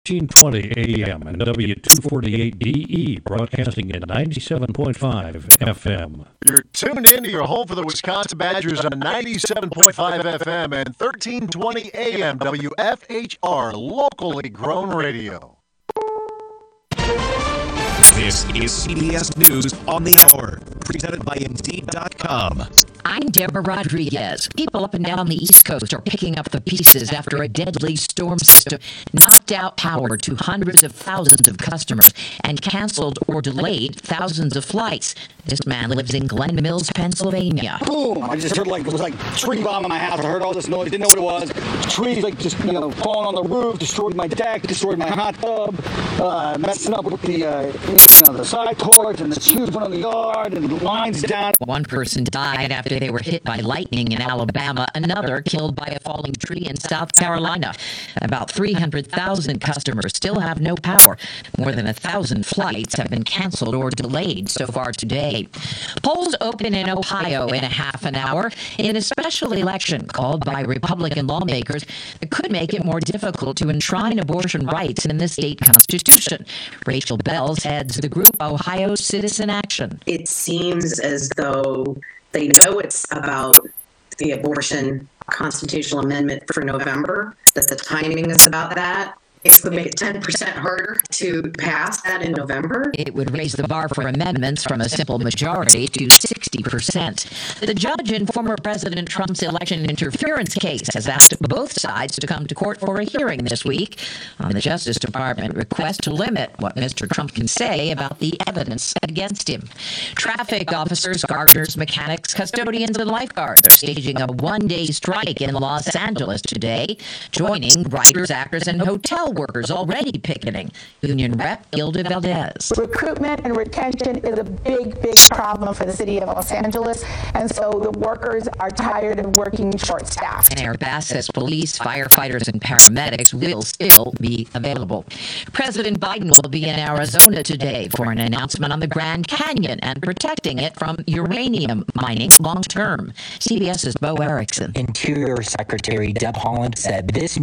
1320 AM and W248DE, broadcasting at 97.5 FM. You're tuned in to your home for the Wisconsin Badgers on 97.5 FM and 1320 AM WFHR, locally grown radio. This is CBS News on the Hour, presented by Indeed.com. I'm Deborah Rodriguez. People up and down the East Coast are picking up the pieces after a deadly storm system knocked out power to hundreds of thousands of customers and canceled or delayed thousands of flights. This man lives in Glen Mills, Pennsylvania. Boom! I just heard it was like a tree bomb in my house. I heard all this noise, didn't know what it was. Trees falling on the roof, destroyed my deck, destroyed my hot tub, messing up with the side porch, and the shoes went on the yard, and the lines down. One person died after they were hit by lightning in Alabama. Another killed by a falling tree in South Carolina. About 300,000 customers still have no power. More than 1,000 flights have been canceled or delayed so far today. Polls open in Ohio in a half an hour in a special election called by Republican lawmakers that could make it more difficult to enshrine abortion rights in the state constitution. Rachel Bells heads the group Ohio Citizen Action. It seems as though they know it's about the abortion constitutional amendment for November, that the timing is about that. It would make it 10% harder to pass that in November. It would raise the bar for amendments from a simple majority to 60%. The judge in former President Trump's election interference case has asked both sides to come to court for a hearing this week on the Justice Department request to limit what Mr. Trump can say about the evidence against him. Traffic officers, gardeners, mechanics, custodians, and lifeguards are staging a one-day strike in Los Angeles today, joining writers, actors, and hotel workers already picketing. Union Rep Gilda Valdez. Recruitment and retention is a big problem for the city of Los Angeles, and so the workers are tired of working short-staffed. Mayor Bass says police, firefighters, and paramedics will still be available. President Biden will be in Arizona today for an announcement on the Grand Canyon and protecting it from uranium mining long-term. CBS's Bo Erickson. Interior Secretary Deb Haaland said this